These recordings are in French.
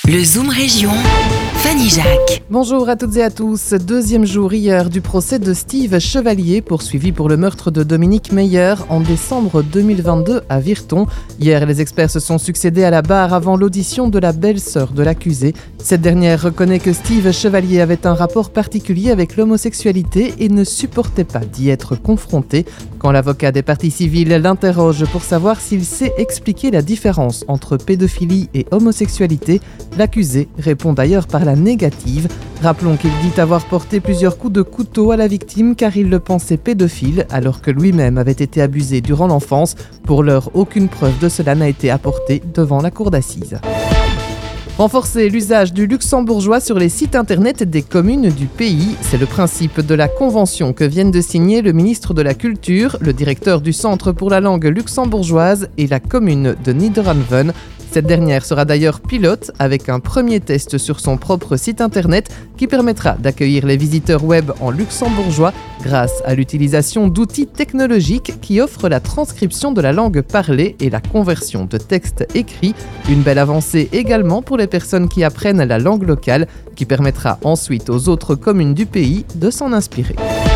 Le Zoom Région, Fanny Jacques. Bonjour à toutes et à tous. Deuxième jour hier du procès de Steve Chevalier, poursuivi pour le meurtre de Dominique Meyer en décembre 2022 à Virton. Hier, les experts se sont succédés à la barre avant l'audition de la belle-sœur de l'accusé. Cette dernière reconnaît que Steve Chevalier avait un rapport particulier avec l'homosexualité et ne supportait pas d'y être confronté. Quand l'avocat des parties civiles l'interroge pour savoir s'il sait expliquer la différence entre pédophilie et homosexualité, l'accusé répond d'ailleurs par la négative. Rappelons qu'il dit avoir porté plusieurs coups de couteau à la victime car il le pensait pédophile alors que lui-même avait été abusé durant l'enfance. Pour l'heure, aucune preuve de cela n'a été apportée devant la cour d'assises. Renforcer l'usage du luxembourgeois sur les sites internet des communes du pays, c'est le principe de la convention que viennent de signer le ministre de la Culture, le directeur du Centre pour la langue luxembourgeoise et la commune de Niederanven. Cette dernière sera d'ailleurs pilote avec un premier test sur son propre site internet qui permettra d'accueillir les visiteurs web en luxembourgeois grâce à l'utilisation d'outils technologiques qui offrent la transcription de la langue parlée et la conversion de textes écrits. Une belle avancée également pour les personnes qui apprennent la langue locale qui permettra ensuite aux autres communes du pays de s'en inspirer.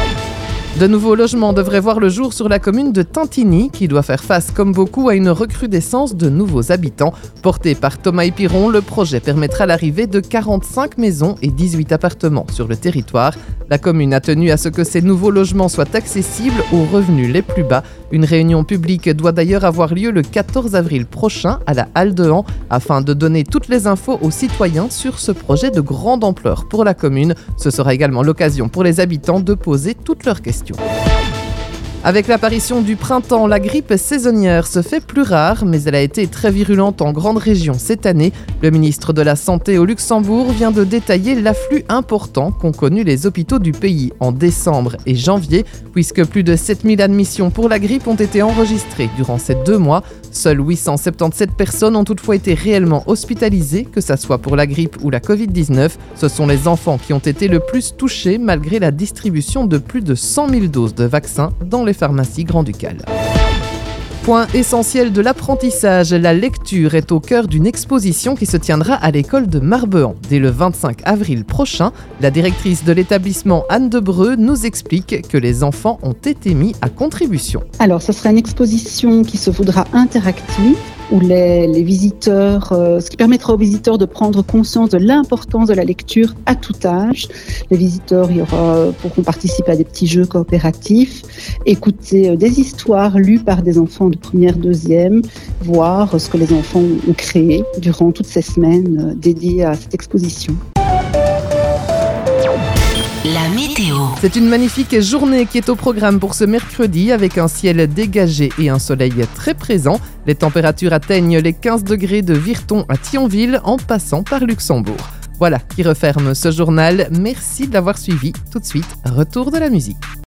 De nouveaux logements devraient voir le jour sur la commune de Tantigny, qui doit faire face, comme beaucoup, à une recrudescence de nouveaux habitants. Porté par Thomas Épiron, le projet permettra l'arrivée de 45 maisons et 18 appartements sur le territoire. La commune a tenu à ce que ces nouveaux logements soient accessibles aux revenus les plus bas. Une réunion publique doit d'ailleurs avoir lieu le 14 avril prochain à la Halle de Han, afin de donner toutes les infos aux citoyens sur ce projet de grande ampleur pour la commune. Ce sera également l'occasion pour les habitants de poser toutes leurs questions. Avec l'apparition du printemps, la grippe saisonnière se fait plus rare, mais elle a été très virulente en grande région cette année. Le ministre de la Santé au Luxembourg vient de détailler l'afflux important qu'ont connu les hôpitaux du pays en décembre et janvier, puisque plus de 7000 admissions pour la grippe ont été enregistrées durant ces 2 mois. Seules 877 personnes ont toutefois été réellement hospitalisées, que ce soit pour la grippe ou la Covid-19. Ce sont les enfants qui ont été le plus touchés malgré la distribution de plus de 100 000 doses de vaccins dans les pharmacies grand-ducales. Point essentiel de l'apprentissage, la lecture est au cœur d'une exposition qui se tiendra à l'école de Marbehan. Dès le 25 avril prochain, la directrice de l'établissement Anne Debreu nous explique que les enfants ont été mis à contribution. Alors, ce sera une exposition qui se voudra interactive, où les visiteurs, ce qui permettra aux visiteurs de prendre conscience de l'importance de la lecture à tout âge. Les visiteurs pourront participer à des petits jeux coopératifs, écouter des histoires lues par des enfants de première, deuxième, voir ce que les enfants ont créé durant toutes ces semaines dédiées à cette exposition. La météo. C'est une magnifique journée qui est au programme pour ce mercredi avec un ciel dégagé et un soleil très présent. Les températures atteignent les 15 degrés de Virton à Thionville en passant par Luxembourg. Voilà qui referme ce journal. Merci de l'avoir suivi. Tout de suite, retour de la musique.